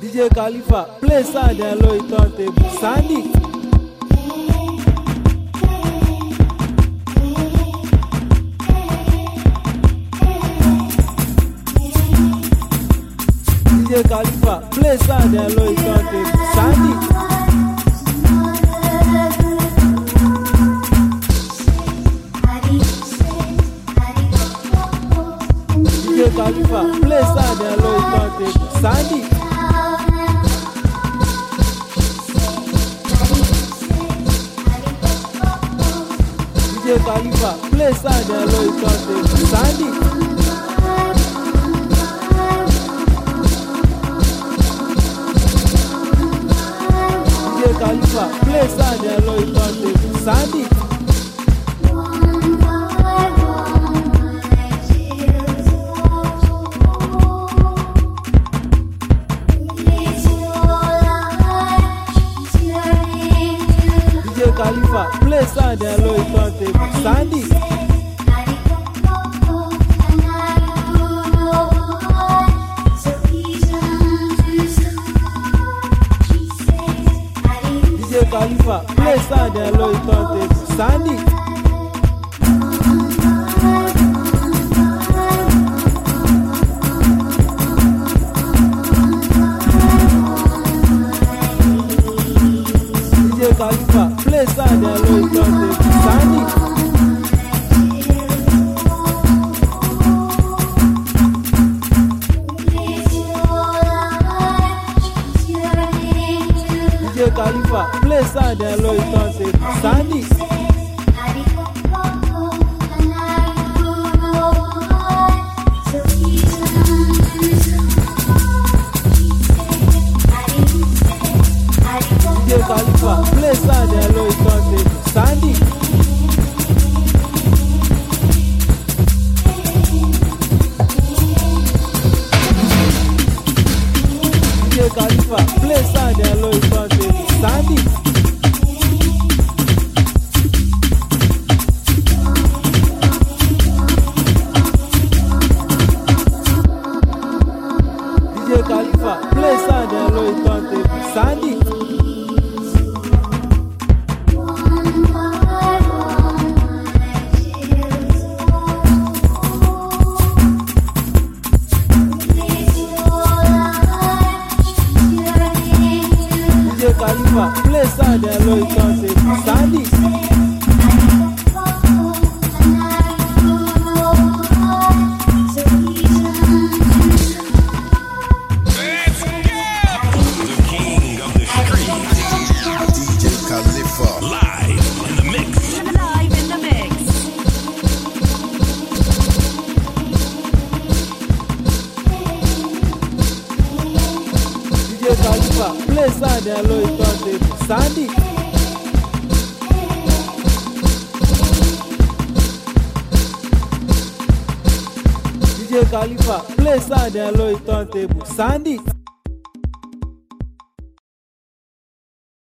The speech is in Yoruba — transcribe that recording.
DJ Khalifa, play sound and low turntable. Sandy. DJ Khalifa, play sound and low turntable. Sandy. DJ Khalifa, play sound and low turntable. Sandy. DJ Khalifa, play sound and low turntable. Sandy. DJ Khalifa, play sound and low turntable. Sandy. DJ Khalifa, play sound and low turntable. Sandy. DJ Khalifa, play sound and low turntable. Sandy. DJ Khalifa, play sound and low turntable. Sandy. DJ Khalifa, play sound and low turntable. Sandy. DJ Khalifa, play sound and low turntable. Sandy. DJ Khalifa, play sound and low turntable. Sandy. DJ Khalifa, play sound and low turntable. Sandy. DJ Khalifa, play sound and low turntable. Sandy. The king of the street. DJ Khalifa. Live in the mix. Live in the mix. DJ Khalifa, play sound and low turntable. Sandy. DJ Khalifa, play sound and low turntable. Sandy.